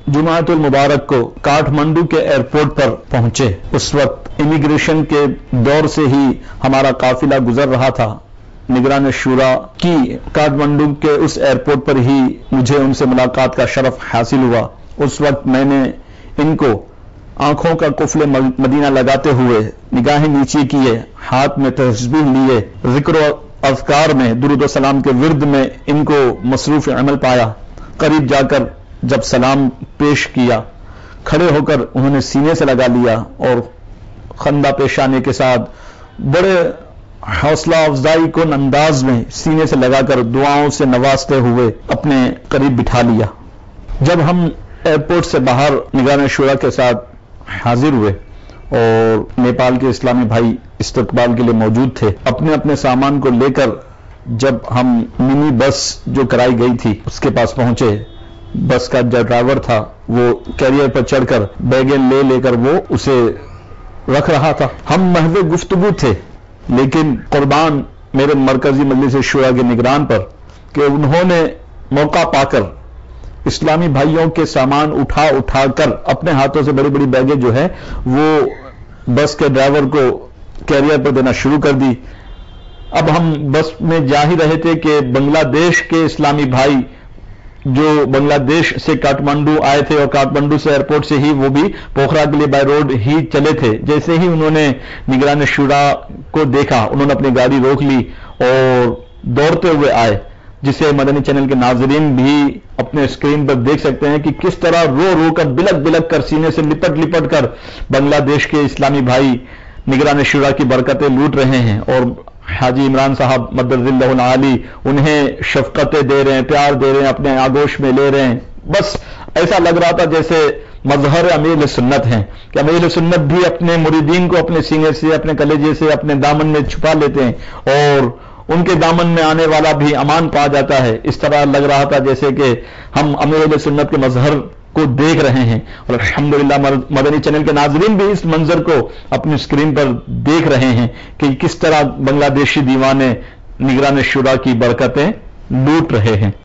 जुमातुल मुबारक को काठमांडू के एयरपोर्ट पर पहुंचे। उस वक्त इमिग्रेशन के दौर से ही हमारा काफिला गुजर रहा था। निगरान शुरा की काठमांडू के उस एयरपोर्ट पर ही मुझे उनसे मुलाकात का शरफ हासिल हुआ। उस वक्त मैंने इनको आंखों का कुफले मदीना लगाते हुए निगाहें नीचे किए, हाथ में तस्बीह लिए, जिक्र अज़कार में दुरूद सलाम के विर्द में इनको मसरूफ अमल पाया। करीब जाकर जब सलाम पेश किया, खड़े होकर उन्होंने सीने से लगा लिया और खंदा पेशाने के साथ बड़े हौसला अफजाई को अंदाज में सीने से लगाकर दुआओं से नवाजते हुए अपने करीब बिठा लिया। जब हम एयरपोर्ट से बाहर निगरान शुरा के साथ हाजिर हुए और नेपाल के इस्लामी भाई इस्तकबाल के लिए मौजूद थे, अपने अपने सामान को लेकर जब हम मिनी बस जो कराई गई थी उसके पास पहुंचे, बस का जो ड्राइवर था वो कैरियर पर चढ़कर बैगे लेकर वो उसे रख रहा था। हम महवे गुफ्तगू थे, लेकिन कुर्बान मेरे मरकजी मजलिस शुरा के निगरान पर कि उन्होंने मौका पाकर इस्लामी भाइयों के सामान उठा कर अपने हाथों से बड़ी बड़ी बैगे जो है वो बस के ड्राइवर को कैरियर पर देना शुरू कर दी। अब हम बस में जा ही रहे थे कि बांग्लादेश के इस्लामी भाई जो बांग्लादेश से काठमांडू आए थे और काठमांडू से एयरपोर्ट से ही वो भी पोखरा के लिए बाय रोड ही चले थे। जैसे ही उन्होंने निगरान शुरा को देखा, उन्होंने अपनी गाड़ी रोक ली और दौड़ते हुए आए, जिसे मदनी चैनल के नाजरीन भी अपने स्क्रीन पर देख सकते हैं कि किस तरह रो रो कर बिलक कर सीने से लिपट कर बांग्लादेश के इस्लामी भाई निगरान शुरा की बरकतें लूट रहे हैं और हाजी इमरान साहब मद्दजिल्लाहुल आली उन्हें शफकतें दे रहे हैं, प्यार दे रहे हैं, अपने आगोश में ले रहे हैं। बस ऐसा लग रहा था जैसे मजहर अमीर सुन्नत हैं कि अमीर सुन्नत भी अपने मुरीदीन को अपने सीने से, अपने कलेजे से, अपने दामन में छुपा लेते हैं और उनके दामन में आने वाला भी अमान पा जाता है। इस तरह लग रहा था जैसे कि हम अमीर सुन्नत के मजहर को देख रहे हैं और अल्हम्दुलिल्लाह मदनी चैनल के नाजरीन भी इस मंजर को अपनी स्क्रीन पर देख रहे हैं कि किस तरह बांग्लादेशी दीवाने निगरान शुरा की बरकतें लूट रहे हैं।